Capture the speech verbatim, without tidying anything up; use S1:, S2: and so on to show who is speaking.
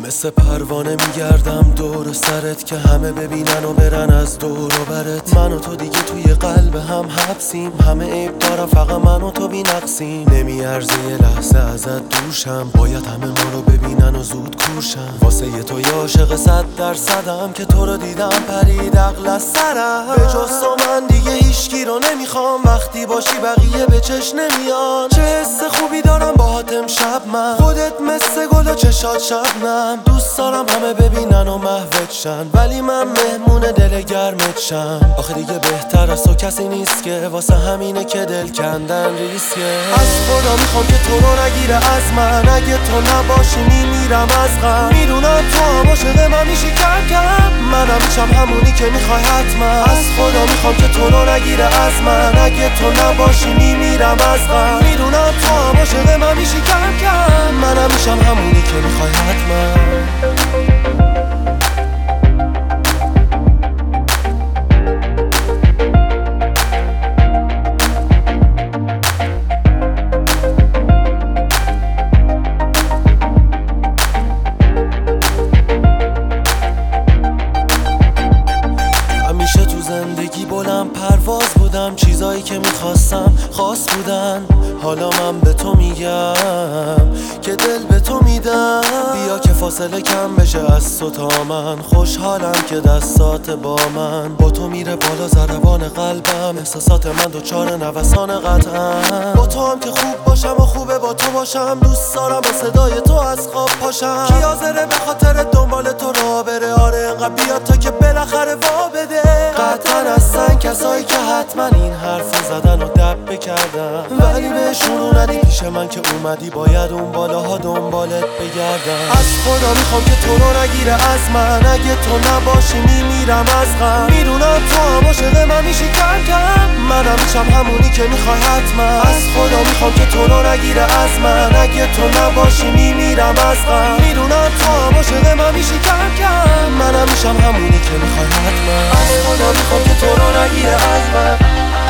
S1: مثل پروانه میگردم دور سرت که همه ببینن و برن از دور و برت. من و تو دیگه توی قلب هم حبسیم، همه عیب دارم فقط من و تو بی نقصیم. نمیارزه یه لحظه ازت دوشم، باید همه ما رو ببینن و زود کورشم. واسه یه تو یه عاشق صد درصدم که تو رو دیدم پرید عقل از سرم. به جز تو من دیگه هیچکی رو نمیخوام، وقتی باشی بقیه به چش نمیان. چه حس خوبی دارم باهات امشب من، خودت مثل گل و چشات شبنم. دوست دارم همه ببینن و محوت شن، ولی من مهمون دل گرمت شم. آخه دیگه بهتر از تو کسی نیست که واسه همینه که دل کندن ریسکه. از خدا میخوام که تو رو نگیره از من، اگه تو نباشی میمیرم از غم. میدونم تو هم عاشق من میشی کم کم، منم میشم همونی که میخوای حتما. از خدا میخوام که تو رو نگیره از من، اگه تو نباشی میمیرم از غم. میدونم تو هم عاشق من میشی کم کم، منم میشم همونی که میخوای حتما. زندگی بلند پرواز بودم، چیزایی که میخواستم خاص بودن. حالا من به تو میگم که دل به تو میدم. بیا که فاصله کم بشه از تو تا من، خوشحالم که دستات با من. با تو میره بالا ضربان قلبم، احساسات من دوچار نوسان قطعم. با تو هم که خوب باشم و خوبه با تو باشم، دوست دارم با صدای تو از خواب پاشم. کی حاضره به خاطر دنبال تو راه بره؟ آره انقدر بیا تا که بالاخره وا بده. قطعا هستن کسایی که حتما این حرفو زدن و دب بکردن، ولی بهشون رو ندی پیش من که اومدی باید اون بالاها دنبالت بگردم. از خدا میخوام که تو رو نگیره از من، اگه تو نباشی میمیرم از غم. میدونم تو هم عاشق من میشی کم کم، منم میشم همونی که میخوای حتما. از خدا میخوام که تو رو نگیره از من، اگه تو نباشی میمیرم از غم. میدونم تو هم عاشق من میشی کم کم، منم میشم همونی که میخوای حتما. از خدا میخوام که تو رو نگیره از من.